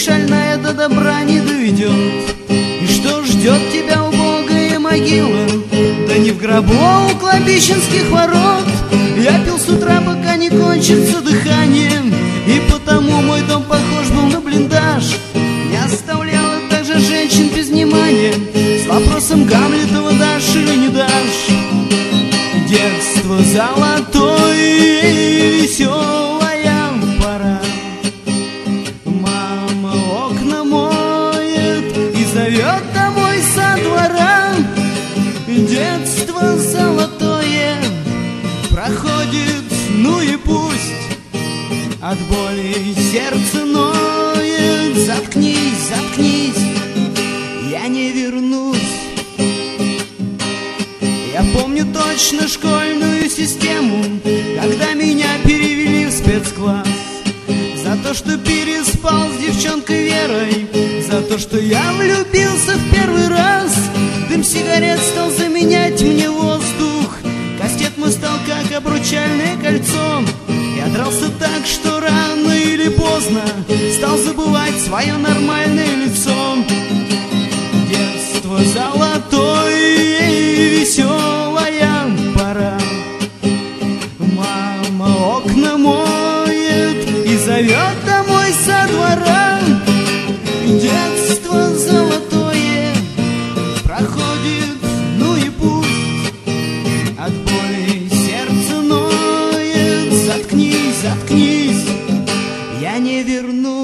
шальная до добра не доведет. И что ждет тебя убогая могила? Да не в гробу, а у кладбищенских ворот. Я пил с утра, пока не кончится дыхание, и потому мой дом похож был на блиндаж. Не оставляла также женщин без внимания с вопросом Гамлетова: дашь или не дашь? Детство золотое и веселая пора. Мама окна моет и зовет домой со двора. Детство золотое проходит, ну и пусть. От боли сердце ноет. Заткнись, заткнись, я не вернусь. Я помню точно школьную систему, когда меня перевели в спецкласс. За то, что переспал с девчонкой Верой, за то, что я влюбился в первый раз. Дым сигарет стал заменять мне воздух, кастет мой стал как обручальное кольцо. Я дрался так, что рано или поздно стал забывать свое нормальное лицо. Детство золотое и веселая пора. Мама окна моет и зовет домой со двора. Детство золотое проходит, ну и пусть. От боли сердце ноет. Заткнись, заткнись, я не вернусь.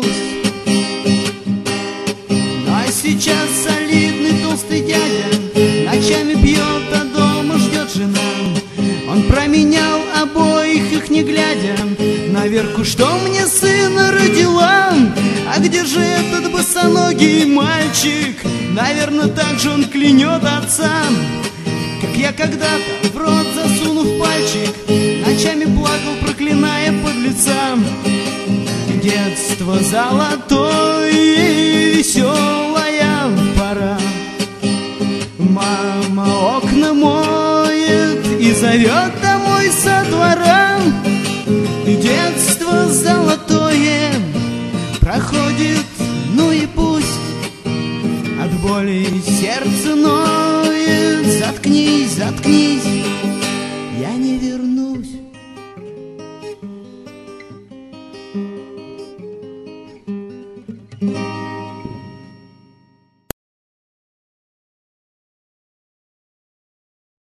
Ну а сейчас солидный толстый дядя ночами пьет, а дома ждет жена. Он променял обоих их не глядя на Верку, что мне сына родила. А где же этот босоногий мальчик? Наверное, так же он клянет отца, как я когда-то, в рот засунув пальчик, ночами плакал, проклиная подлеца. Детство золотое и веселая пора. Мама окна моет и зовет домой со двора. Детство золотое проходит, ну и пусть. От боли сердце ноет. Заткнись, заткнись,